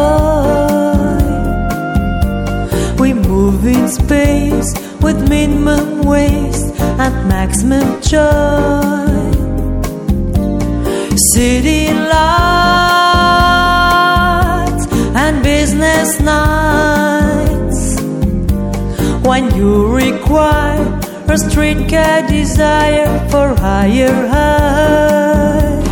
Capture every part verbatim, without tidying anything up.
We move in space with minimum waste and maximum joy. City lights and business nights. When you require a streetcar desire for higher heights.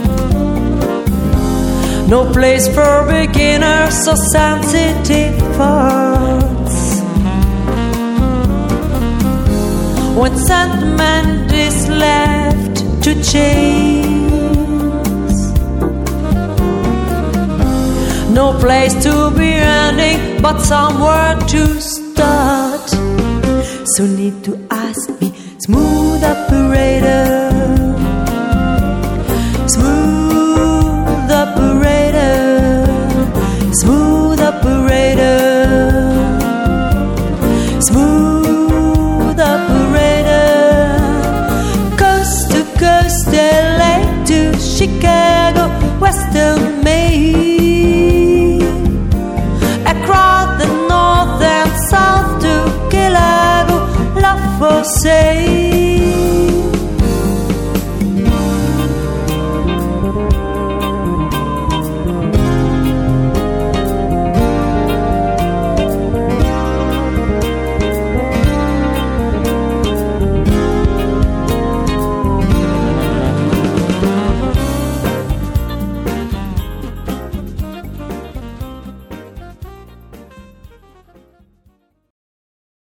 No place for beginners so sensitive hearts. When sentiment is left to chase. No place to be ending, but somewhere to start. So need to ask me, smooth operator, smooth